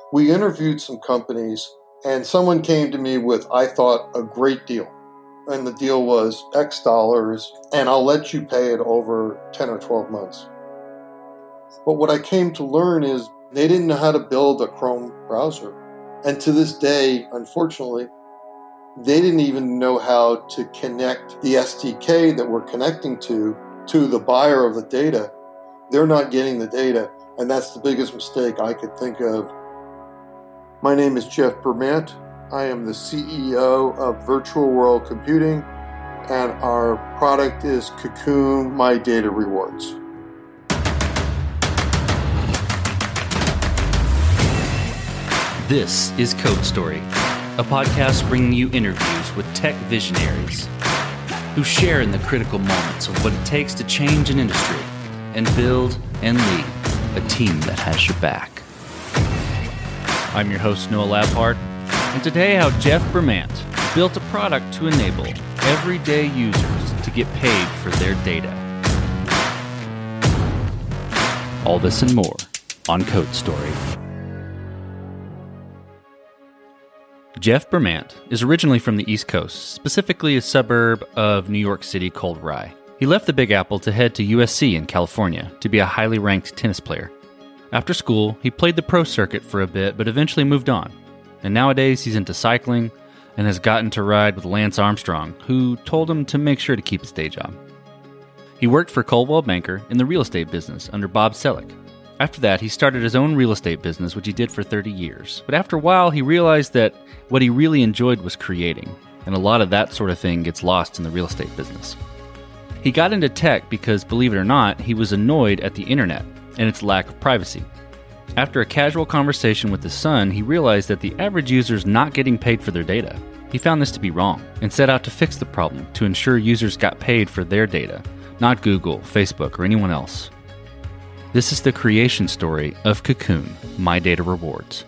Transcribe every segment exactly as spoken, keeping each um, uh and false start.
We interviewed some companies, and someone came to me with, I thought, a great deal. And the deal was X dollars, and I'll let you pay it over ten or twelve months. But what I came to learn is they didn't know how to build a Chrome browser. And to this day, unfortunately, they didn't even know how to connect the S D K that we're connecting to, to the buyer of the data. They're not getting the data, and that's the biggest mistake I could think of. My name is Jeff Bermant. I am the C E O of Virtual World Computing, and our product is Cocoon My Data Rewards. This is Code Story, a podcast bringing you interviews with tech visionaries who share in the critical moments of what it takes to change an industry and build and lead a team that has your back. I'm your host, Noah Labhart, and today how Jeff Bermant built a product to enable everyday users to get paid for their data. All this and more on Code Story. Jeff Bermant is originally from the East Coast, specifically a suburb of New York City called Rye. He left the Big Apple to head to U S C in California to be a highly ranked tennis player. After school, he played the pro circuit for a bit, but eventually moved on. And nowadays, he's into cycling and has gotten to ride with Lance Armstrong, who told him to make sure to keep his day job. He worked for Coldwell Banker in the real estate business under Bob Selleck. After that, he started his own real estate business, which he did for thirty years. But after a while, he realized that what he really enjoyed was creating, and a lot of that sort of thing gets lost in the real estate business. He got into tech because, believe it or not, he was annoyed at the internet and its lack of privacy. After a casual conversation with his son, he realized that the average user is not getting paid for their data. He found this to be wrong and set out to fix the problem to ensure users got paid for their data, not Google, Facebook, or anyone else. This is the creation story of Cocoon, My Data Rewards.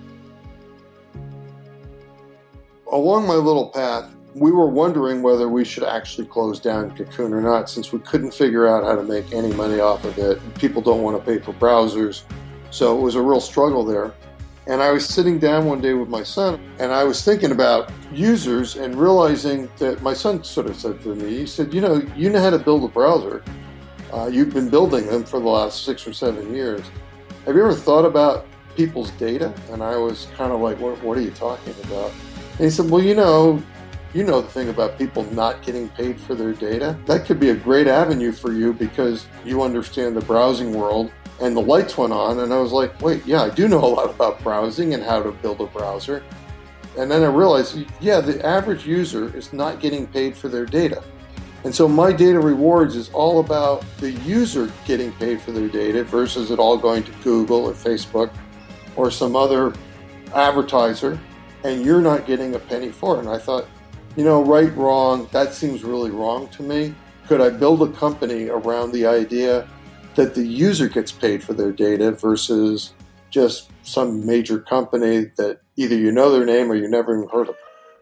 Along my little path, we were wondering whether we should actually close down Cocoon or not, since we couldn't figure out how to make any money off of it. People don't want to pay for browsers, so it was a real struggle there. And I was sitting down one day with my son, and I was thinking about users and realizing that my son sort of said to me, he said, you know, you know how to build a browser. Uh, you've been building them for the last six or seven years. Have you ever thought about people's data? And I was kind of like, what, what are you talking about? And he said, well, you know, you know the thing about people not getting paid for their data. That could be a great avenue for you because you understand the browsing world. And the lights went on, and I was like, wait, yeah, I do know a lot about browsing and how to build a browser. And then I realized, yeah, the average user is not getting paid for their data. And so My Data Rewards is all about the user getting paid for their data versus it all going to Google or Facebook or some other advertiser, and you're not getting a penny for it. And I thought, you know, right, wrong, that seems really wrong to me. Could I build a company around the idea that the user gets paid for their data versus just some major company that either you know their name or you never even heard of?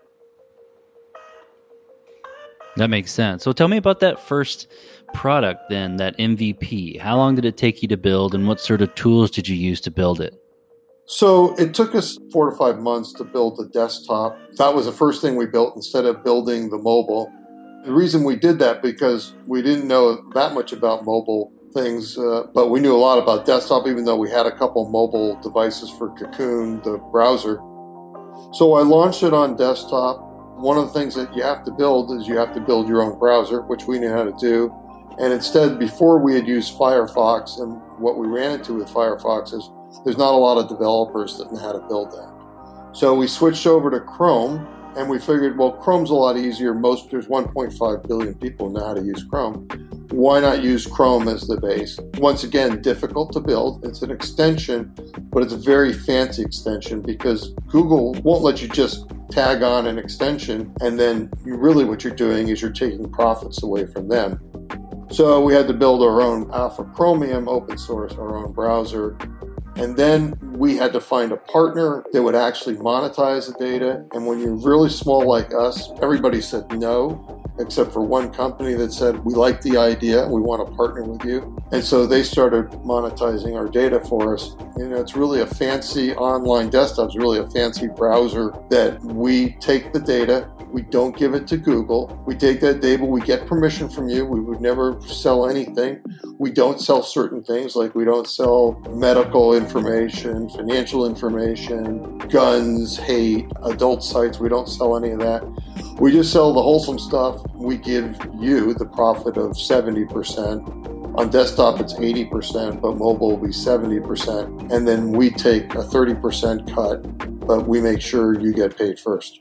That makes sense. So tell me about that first product then, that M V P. How long did it take you to build, and what sort of tools did you use to build it? So it took us four to five months to build the desktop. That was the first thing we built instead of building the mobile. The reason we did that because we didn't know that much about mobile things, uh, but we knew a lot about desktop, even though we had a couple mobile devices for Cocoon, the browser. So I launched it on desktop. One of the things that you have to build is you have to build your own browser, which we knew how to do. And instead, before we had used Firefox, and what we ran into with Firefox is there's not a lot of developers that know how to build that. So we switched over to Chrome, and we figured, well, Chrome's a lot easier. Most, there's one point five billion people who know how to use Chrome. Why not use Chrome as the base? Once again, difficult to build. It's an extension, but it's a very fancy extension because Google won't let you just tag on an extension, and then you really what you're doing is you're taking profits away from them. So we had to build our own Alpha Chromium, open source, our own browser. And then we had to find a partner that would actually monetize the data. And when you're really small like us, everybody said no. except for one company that said, we like the idea, we want to partner with you. And so they started monetizing our data for us. You know, it's really a fancy online desktop. It's really a fancy browser that we take the data. We don't give it to Google. We take that data, we get permission from you. We would never sell anything. We don't sell certain things, like we don't sell medical information, financial information, guns, hate, adult sites. We don't sell any of that. We just sell the wholesome stuff. We give you the profit of seventy percent. On desktop, it's eighty percent, but mobile will be seventy percent. And then we take a thirty percent cut, but we make sure you get paid first.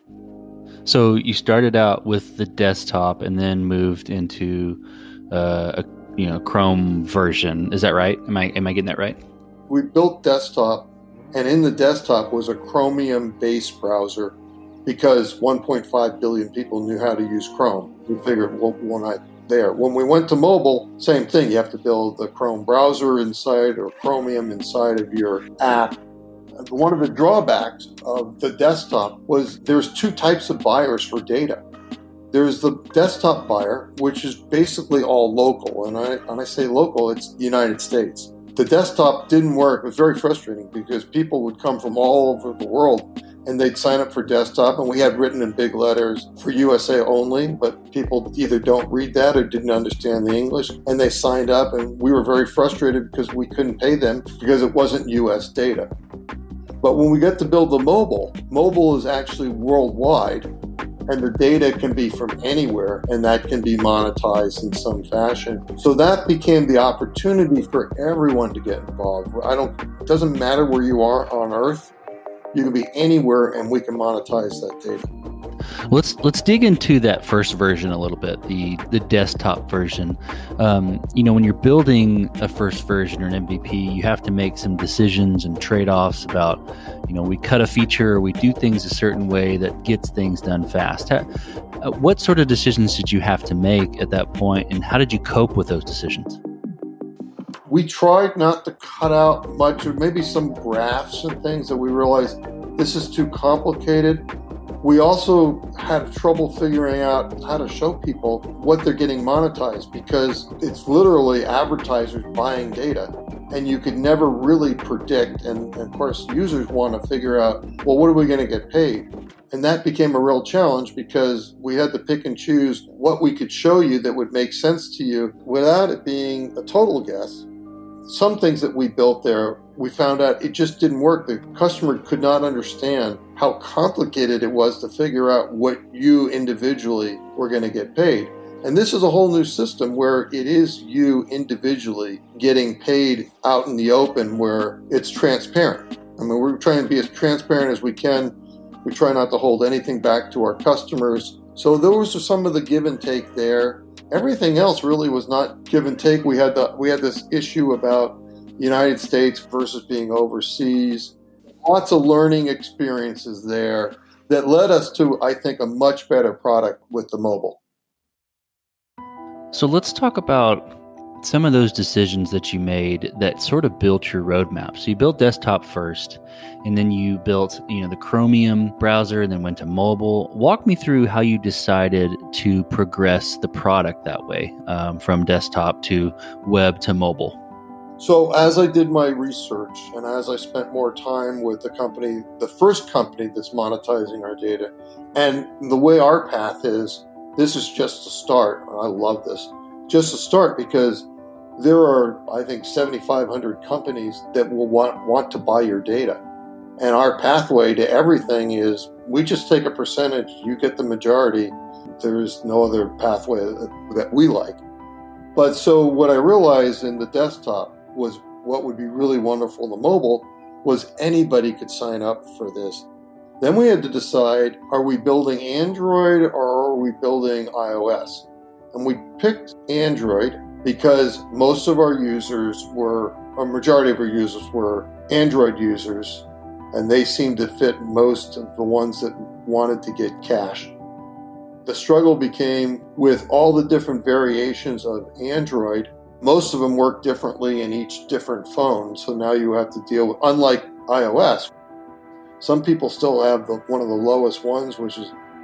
So you started out with the desktop and then moved into uh, a you know Chrome version. Is that right? Am I am I getting that right? We built desktop, and in the desktop was a Chromium-based browser because one point five billion people knew how to use Chrome. We figured, well, we're not there. When we went to mobile, same thing. You have to build the Chrome browser inside or Chromium inside of your app. One of the drawbacks of the desktop was there's two types of buyers for data. There's the desktop buyer, which is basically all local. And I, when I say local, it's the United States. The desktop didn't work. It was very frustrating because people would come from all over the world and they'd sign up for desktop. And we had written in big letters for U S A only, but people either don't read that or didn't understand the English. And they signed up, and we were very frustrated because we couldn't pay them because it wasn't U S data. But when we get to build the mobile, mobile is actually worldwide, and the data can be from anywhere, and that can be monetized in some fashion. So that became the opportunity for everyone to get involved. I don't, it doesn't matter where you are on Earth. You can be anywhere, and we can monetize that data. Let's let's dig into that first version a little bit, the the desktop version. Um, you know, when you're building a first version or an M V P, you have to make some decisions and trade-offs about, you know, we cut a feature, we do things a certain way that gets things done fast. How, uh, what sort of decisions did you have to make at that point, and how did you cope with those decisions? We tried not to cut out much, or maybe some graphs and things that we realized this is too complicated. We also had trouble figuring out how to show people what they're getting monetized, because it's literally advertisers buying data, and you could never really predict. And, and of course, users want to figure out, well, what are we going to get paid? And that became a real challenge because we had to pick and choose what we could show you that would make sense to you without it being a total guess. Some things that we built there, we found out it just didn't work. The customer could not understand how complicated it was to figure out what you individually were going to get paid. And this is a whole new system where it is you individually getting paid out in the open, where it's transparent. I mean, we're trying to be as transparent as we can. We try not to hold anything back to our customers. So those are some of the give and take there. Everything else really was not give and take. We had the we had this issue about United States versus being overseas. Lots of learning experiences there that led us to, I think, a much better product with the mobile. So let's talk about some of those decisions that you made that sort of built your roadmap. So you built desktop first, and then you built, you know, the Chromium browser, and then went to mobile. Walk me through how you decided to progress the product that way, um, from desktop to web to mobile. So as I did my research and as I spent more time with the company, the first company that's monetizing our data, and the way our path is, this is just a start. And I love this. Just a start, because there are, I think, seventy-five hundred companies that will want, want to buy your data. And our pathway to everything is we just take a percentage, you get the majority. There's no other pathway that, that we like. But so what I realized in the desktop was what would be really wonderful in the mobile was anybody could sign up for this. Then we had to decide, are we building Android or are we building iOS? And we picked Android because most of our users were, a majority of our users were Android users, and they seemed to fit most of the ones that wanted to get cash. The struggle became with all the different variations of Android. Most of them work differently in each different phone, so now you have to deal with, unlike iOS, some people still have the, one of the lowest ones, which is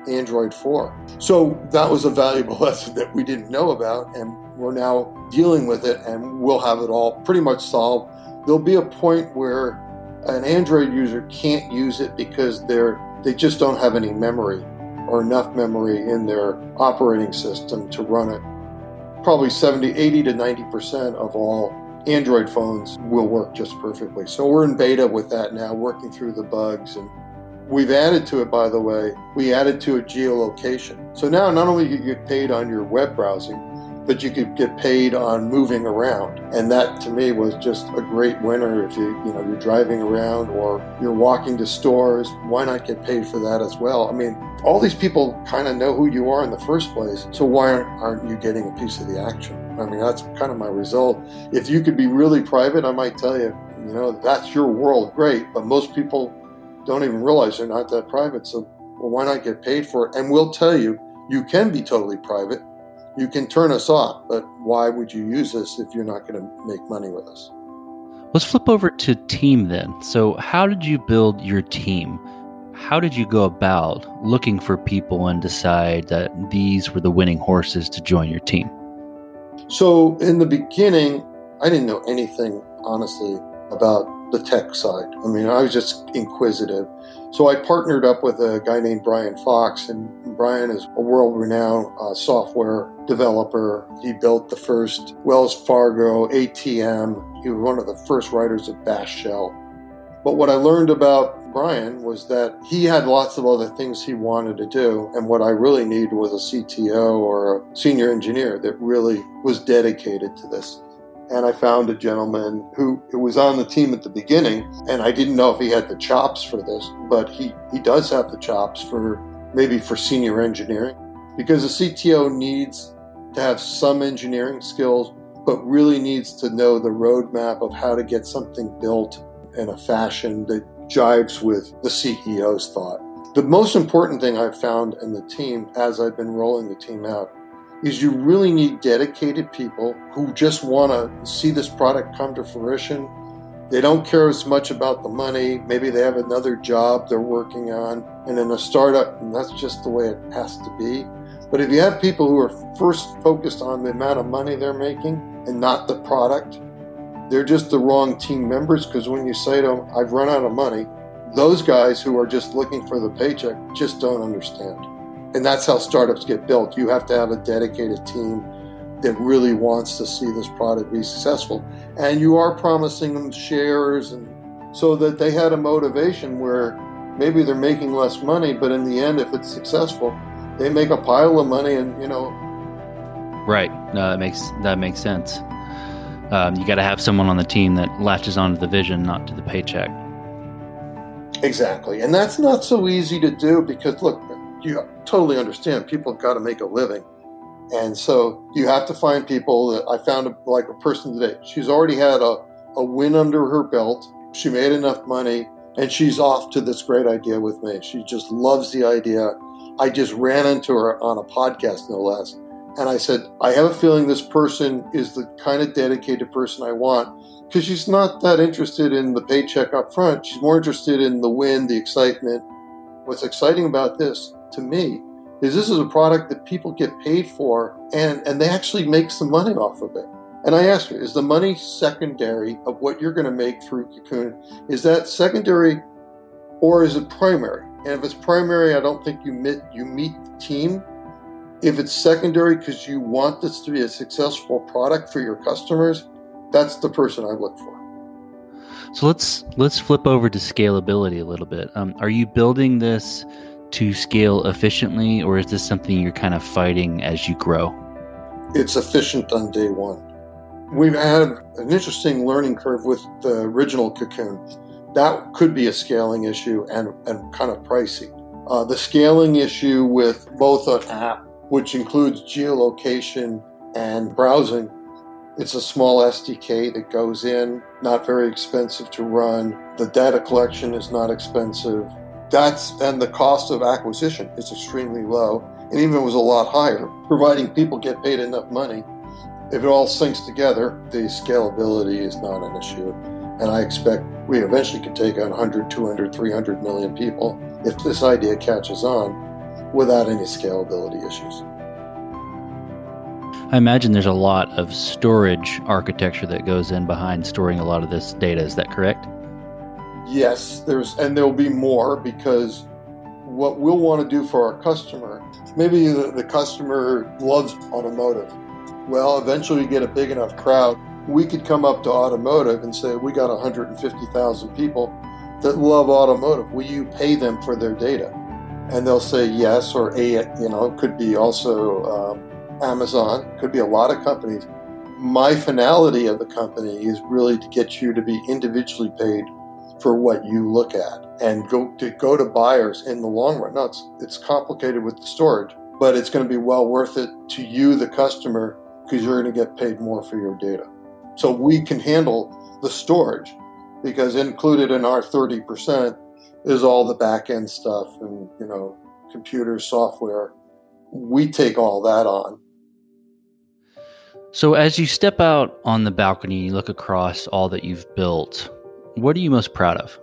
Android four. So that was a valuable lesson that we didn't know about, and we're now dealing with it, and we'll have it all pretty much solved. There'll be a point where an Android user can't use it because they're they just don't have any memory or enough memory in their operating system to run it. Probably seventy, eighty to ninety percent of all Android phones will work just perfectly. So we're in beta with that now, working through the bugs. And we've added to it, by the way, we added to it geolocation. So now not only do you get paid on your web browsing, but you could get paid on moving around. And that to me was just a great winner. If you, you know, you're driving around or you're walking to stores, why not get paid for that as well? I mean, all these people kind of know who you are in the first place, so why aren't you getting a piece of the action? I mean, that's kind of my result. If you could be really private, I might tell you, you know, that's your world, great, but most people don't even realize they're not that private, so well, why not get paid for it? And we'll tell you, you can be totally private. You can turn us off, but why would you use this if you're not going to make money with us? Let's flip over to team then. So how did you build your team? How did you go about looking for people and decide that these were the winning horses to join your team? So in the beginning, I didn't know anything, honestly, about the tech side. I mean, I was just inquisitive. So I partnered up with a guy named Brian Fox, and Brian is a world-renowned uh, software developer. He built the first Wells Fargo A T M. He was one of the first writers of Bash Shell. But what I learned about Brian was that he had lots of other things he wanted to do, and what I really needed was a C T O or a senior engineer that really was dedicated to this. And I found a gentleman who, who was on the team at the beginning, and I didn't know if he had the chops for this, but he, he does have the chops for maybe for senior engineering, because a C T O needs to have some engineering skills, but really needs to know the roadmap of how to get something built in a fashion that jives with the C E O's thought. The most important thing I've found in the team as I've been rolling the team out is you really need dedicated people who just want to see this product come to fruition. They don't care as much about the money. Maybe they have another job they're working on. And in a startup, and that's just the way it has to be. But if you have people who are first focused on the amount of money they're making and not the product, they're just the wrong team members, because when you say to them, I've run out of money, those guys who are just looking for the paycheck just don't understand. And that's how startups get built. You have to have a dedicated team that really wants to see this product be successful. And you are promising them shares, and so that they had a motivation where maybe they're making less money, but in the end, if it's successful, they make a pile of money and, you know. Right. No, that makes, that makes sense. Um, you got to have someone on the team that latches onto the vision, not to the paycheck. Exactly. And that's not so easy to do because, look, you totally understand people have got to make a living. And so you have to find people that I found a, like a person today. She's already had a, a win under her belt. She made enough money and she's off to this great idea with me. She just loves the idea. I just ran into her on a podcast, no less. And I said, I have a feeling this person is the kind of dedicated person I want, because she's not that interested in the paycheck up front. She's more interested in the win, the excitement. What's exciting about this, to me, is this is a product that people get paid for, and, and they actually make some money off of it. And I asked her, is the money secondary of what you're going to make through Cocoon? Is that secondary or is it primary? And if it's primary, I don't think you meet, you meet the team. If it's secondary because you want this to be a successful product for your customers, that's the person I look for. So let's let's flip over to scalability a little bit. Um, are you building this to scale efficiently, or is this something you're kind of fighting as you grow? It's efficient on day one. We've had an interesting learning curve with the original Cocoon. That could be a scaling issue and, and kind of pricey. Uh, the scaling issue with both an app, which includes geolocation and browsing, it's a small S D K that goes in, not very expensive to run. The data collection is not expensive. That's, and the cost of acquisition is extremely low, and even if it was a lot higher, providing people get paid enough money. If it all syncs together, the scalability is not an issue. And I expect we eventually could take on one hundred, two hundred, three hundred million people if this idea catches on. without any scalability issues. I imagine there's a lot of storage architecture that goes in behind storing a lot of this data. Is that correct? Yes, there's, and there'll be more, because what we'll want to do for our customer, maybe the, the customer loves automotive. Well, eventually you get a big enough crowd, we could come up to automotive and say, we got one hundred fifty thousand people that love automotive. Will you pay them for their data? And they'll say yes, or a, you know, it could be also um, Amazon, could be a lot of companies. My finality of the company is really to get you to be individually paid for what you look at, and go to go to buyers in the long run. Now, it's, it's complicated with the storage, but it's going to be well worth it to you, the customer, because you're going to get paid more for your data. So we can handle the storage, because included in our thirty percent is all the back-end stuff and, you know, computer software. We take all that on. So as you step out on the balcony and you look across all that you've built, what are you most proud of?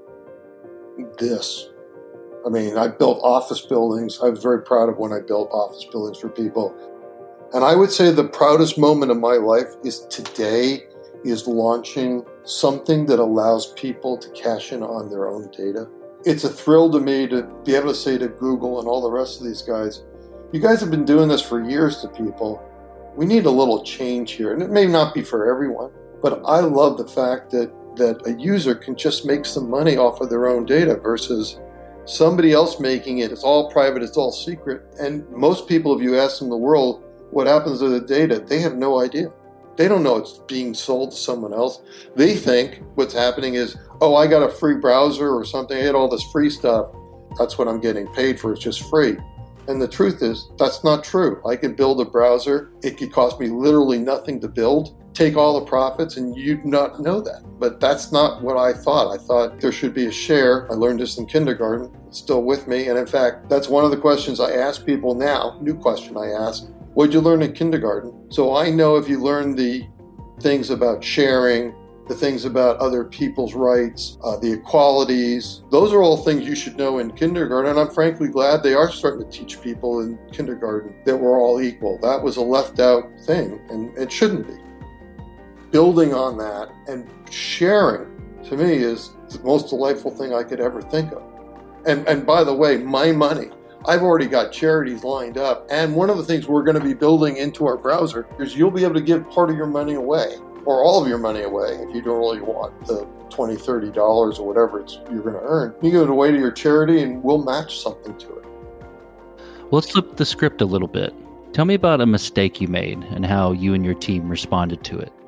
This. I mean, I built office buildings. I was very proud of when I built office buildings for people. And I would say the proudest moment of my life is today, is launching something that allows people to cash in on their own data. It's a thrill to me to be able to say to Google and all the rest of these guys, you guys have been doing this for years to people. We need a little change here. And it may not be for everyone, but I love the fact that, that a user can just make some money off of their own data versus somebody else making it. It's all private, it's all secret. And most people, if you ask them in the world what happens to the data, they have no idea. They don't know it's being sold to someone else. They think what's happening is, oh, I got a free browser or something. I had all this free stuff. That's what I'm getting paid for. It's just free. And the truth is, that's not true. I could build a browser. It could cost me literally nothing to build, take all the profits, and you'd not know that. But that's not what I thought. I thought there should be a share. I learned this in kindergarten. It's still with me. And in fact, that's one of the questions I ask people now, new question I ask. What did you learn in kindergarten? So I know if you learn the things about sharing, the things about other people's rights, uh, the equalities, those are all things you should know in kindergarten. And I'm frankly glad they are starting to teach people in kindergarten that we're all equal. That was a left out thing, and it shouldn't be. Building on that and sharing, to me, is the most delightful thing I could ever think of. And, and by the way, my money, I've already got charities lined up. And one of the things we're going to be building into our browser is you'll be able to give part of your money away, or all of your money away if you don't really want the twenty dollars, thirty dollars or whatever it's you're going to earn. You give it away to your charity and we'll match something to it. Well, let's flip the script a little bit. Tell me about a mistake you made and how you and your team responded to it.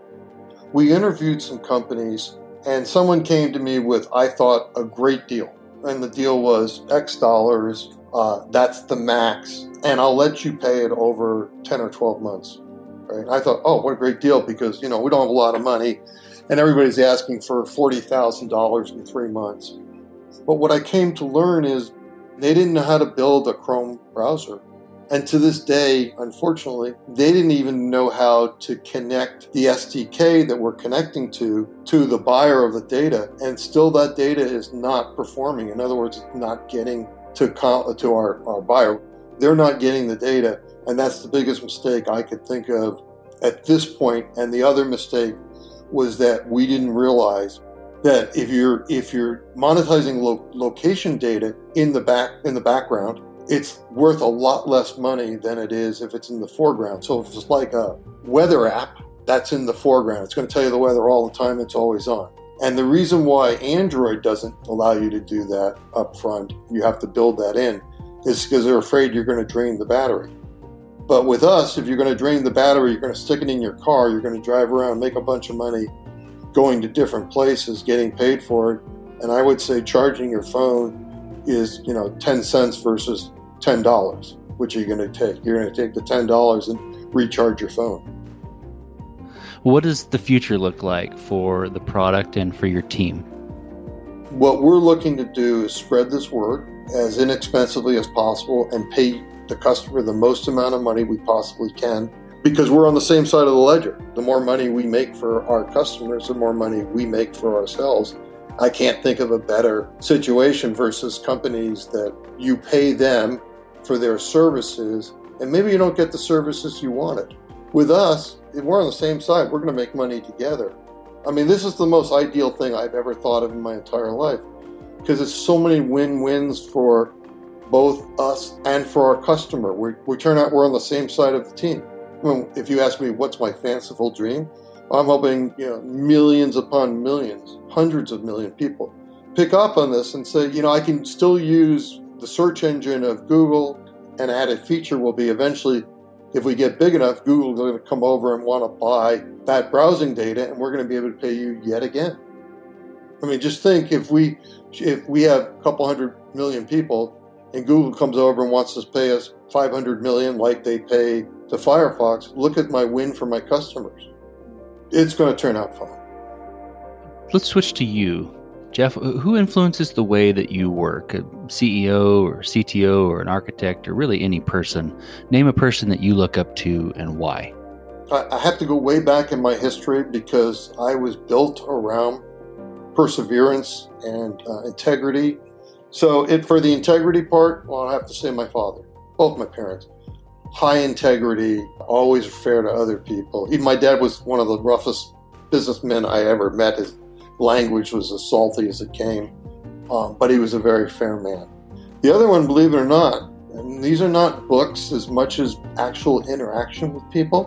We interviewed some companies and someone came to me with, I thought, a great deal. And the deal was X dollars. Uh, that's the max, and I'll let you pay it over ten or twelve months. Right? I thought, oh, what a great deal, because, you know, we don't have a lot of money, and everybody's asking for forty thousand dollars in three months. But what I came to learn is they didn't know how to build a Chrome browser. And to this day, unfortunately, they didn't even know how to connect the S D K that we're connecting to, to the buyer of the data. And still that data is not performing. In other words, it's not getting to to our, our buyer. They're not getting the data. And that's the biggest mistake I could think of at this point. And the other mistake was that we didn't realize that if you're if you're monetizing lo- location data in the back in the background, it's worth a lot less money than it is if it's in the foreground. So if it's like a weather app, that's in the foreground. It's going to tell you the weather all the time. It's always on. And the reason why Android doesn't allow you to do that up front, you have to build that in, is because they're afraid you're going to drain the battery. But with us, if you're going to drain the battery, you're going to stick it in your car, you're going to drive around, make a bunch of money, going to different places, getting paid for it. And I would say charging your phone is, you know, ten cents versus ten dollars. Which are you going to take? You're going to take the ten dollars and recharge your phone. What does the future look like for the product and for your team? What we're looking to do is spread this word as inexpensively as possible and pay the customer the most amount of money we possibly can, because we're on the same side of the ledger. The more money we make for our customers, the more money we make for ourselves. I can't think of a better situation versus companies that you pay them for their services, and maybe you don't get the services you wanted. With us, if we're on the same side, we're going to make money together. I mean, this is the most ideal thing I've ever thought of in my entire life, because it's so many win-wins for both us and for our customer. We, we turn out we're on the same side of the team. I mean, if you ask me what's my fanciful dream, I'm hoping, you know, millions upon millions, hundreds of million people pick up on this and say, you know, I can still use the search engine of Google. An added feature will be eventually, if we get big enough, Google's going to come over and want to buy that browsing data, and we're going to be able to pay you yet again. I mean, just think if we if we have a couple hundred million people, and Google comes over and wants to pay us five hundred million like they pay to Firefox, look at my win for my customers. It's going to turn out fine. Let's switch to you. Jeff, who influences the way that you work? A C E O or C T O or an architect or really any person? Name a person that you look up to and why. I have to go way back in my history because I was built around perseverance and uh, integrity. So it for the integrity part, well, I have to say my father, both my parents. High integrity, always fair to other people. Even my dad was one of the roughest businessmen I ever met. His language was as salty as it came, um, but he was a very fair man. The other one, believe it or not, and these are not books as much as actual interaction with people,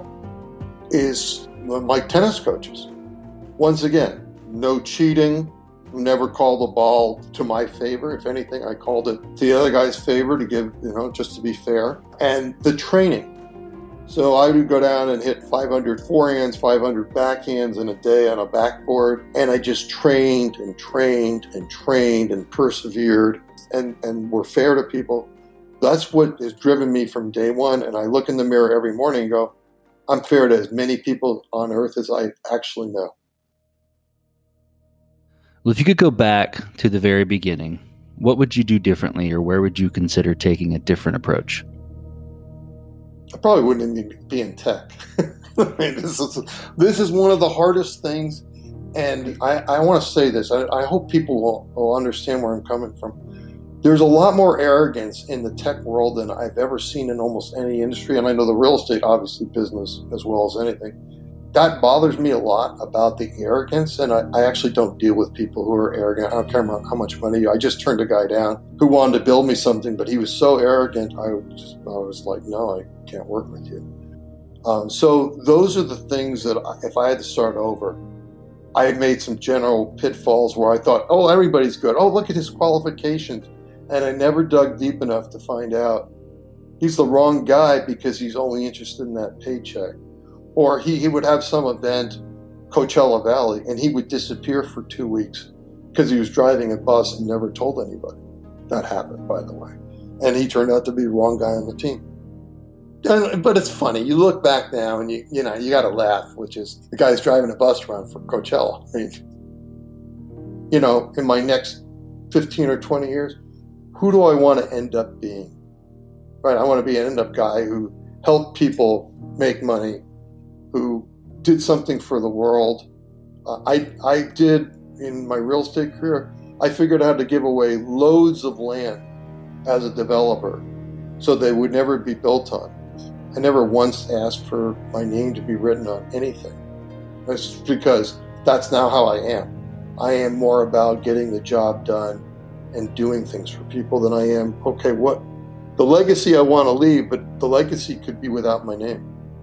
is my tennis coaches. Once again, no cheating, never call the ball to my favor. If anything, I called it to the other guy's favor to give, you know, just to be fair. And the training. So I would go down and hit five hundred forehands, five hundred backhands in a day on a backboard. And I just trained and trained and trained and persevered and, and were fair to people. That's what has driven me from day one. And I look in the mirror every morning and go, I'm fair to as many people on earth as I actually know. Well, if you could go back to the very beginning, what would you do differently, or where would you consider taking a different approach? I probably wouldn't even be in tech. I mean, this is this is one of the hardest things, and I, I want to say this. I, I hope people will, will understand where I'm coming from. There's a lot more arrogance in the tech world than I've ever seen in almost any industry, and I know the real estate, obviously, business as well as anything. That bothers me a lot about the arrogance, and I, I actually don't deal with people who are arrogant. I don't care about how much money you. I just turned a guy down who wanted to build me something, but he was so arrogant, I, just, I was like, no, I can't work with you. Um, so those are the things that I, if I had to start over, I had made some general pitfalls where I thought, oh, everybody's good. Oh, look at his qualifications. And I never dug deep enough to find out he's the wrong guy because he's only interested in that paycheck. Or he, he would have some event, Coachella Valley, and he would disappear for two weeks because he was driving a bus and never told anybody. That happened, by the way. And he turned out to be the wrong guy on the team. And, but it's funny. You look back now and you you know, you got to laugh, which is the guy's driving a bus around for Coachella. I mean, you know, in my next fifteen or twenty years, who do I want to end up being? Right? I want to be an end-up guy who helped people make money, who did something for the world. Uh, I I did, in my real estate career, I figured out how to give away loads of land as a developer so they would never be built on. I never once asked for my name to be written on anything. That's because that's now how I am. I am more about getting the job done and doing things for people than I am, okay, what the legacy I want to leave, but the legacy could be without my name.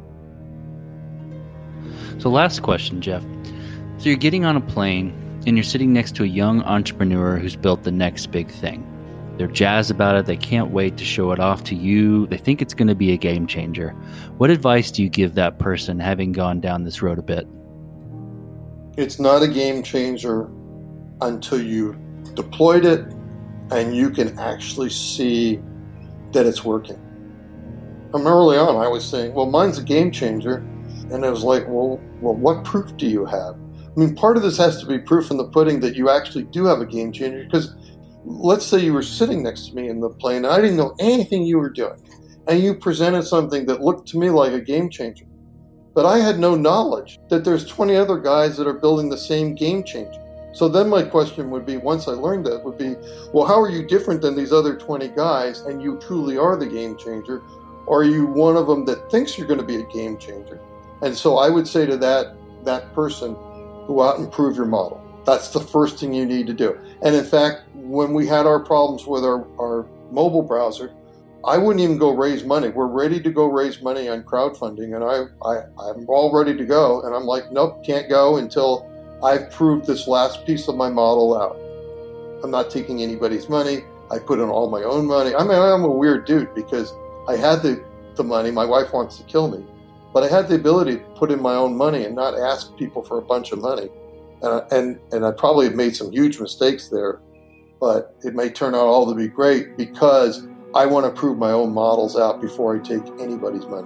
So last question, Jeff. So you're getting on a plane and you're sitting next to a young entrepreneur who's built the next big thing. They're jazzed about it. They can't wait to show it off to you. They think it's going to be a game changer. What advice do you give that person, having gone down this road a bit? It's not a game changer until you deployed it and you can actually see that it's working. I mean, early on, I was saying, well, mine's a game changer. And I was like, well, well, what proof do you have? I mean, part of this has to be proof in the pudding that you actually do have a game changer, because let's say you were sitting next to me in the plane and I didn't know anything you were doing, and you presented something that looked to me like a game changer. But I had no knowledge that there's twenty other guys that are building the same game changer. So then my question would be, once I learned that, would be, well, how are you different than these other twenty guys and you truly are the game changer? Or are you one of them that thinks you're going to be a game changer? And so I would say to that that person, go out and prove your model. That's the first thing you need to do. And in fact, when we had our problems with our, our mobile browser, I wouldn't even go raise money. We're ready to go raise money on crowdfunding, and I, I, I'm all ready to go. And I'm like, nope, can't go until I've proved this last piece of my model out. I'm not taking anybody's money. I put in all my own money. I mean, I'm a weird dude because I had the, the money. My wife wants to kill me. But I had the ability to put in my own money and not ask people for a bunch of money. Uh, and, and I probably have made some huge mistakes there, but it may turn out all to be great because I want to prove my own models out before I take anybody's money.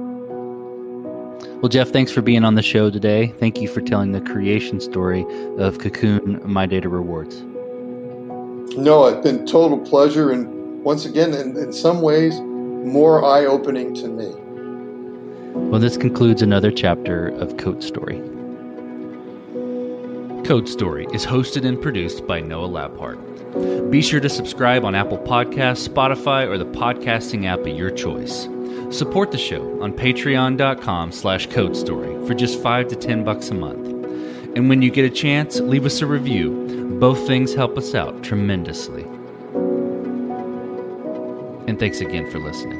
Well, Jeff, thanks for being on the show today. Thank you for telling the creation story of Cocoon My Data Rewards. No, it's been total pleasure. And once again, in, in some ways, more eye-opening to me. Well, this concludes another chapter of Code Story. Code Story is hosted and produced by Noah Labhart. Be sure to subscribe on Apple Podcasts, Spotify, or the podcasting app of your choice. Support the show on patreon.com slash code story for just five to ten bucks a month. And when you get a chance, leave us a review. Both things help us out tremendously. And thanks again for listening.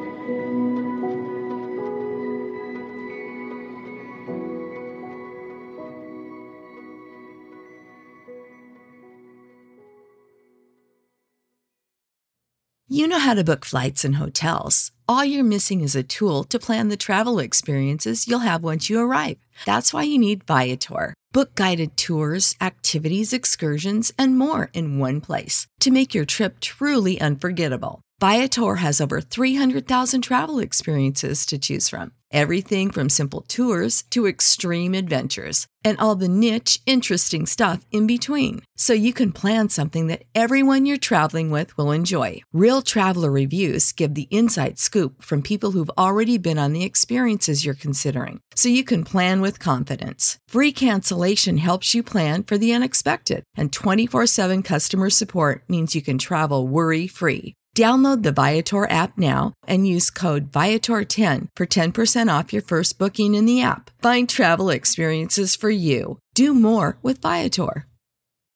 You know how to book flights and hotels. All you're missing is a tool to plan the travel experiences you'll have once you arrive. That's why you need Viator. Book guided tours, activities, excursions, and more in one place to make your trip truly unforgettable. Viator has over three hundred thousand travel experiences to choose from. Everything from simple tours to extreme adventures and all the niche, interesting stuff in between. So you can plan something that everyone you're traveling with will enjoy. Real traveler reviews give the inside scoop from people who've already been on the experiences you're considering. So you can plan with confidence. Free cancellation helps you plan for the unexpected. And twenty-four seven customer support means you can travel worry-free. Download the Viator app now and use code Viator ten for ten percent off your first booking in the app. Find travel experiences for you. Do more with Viator.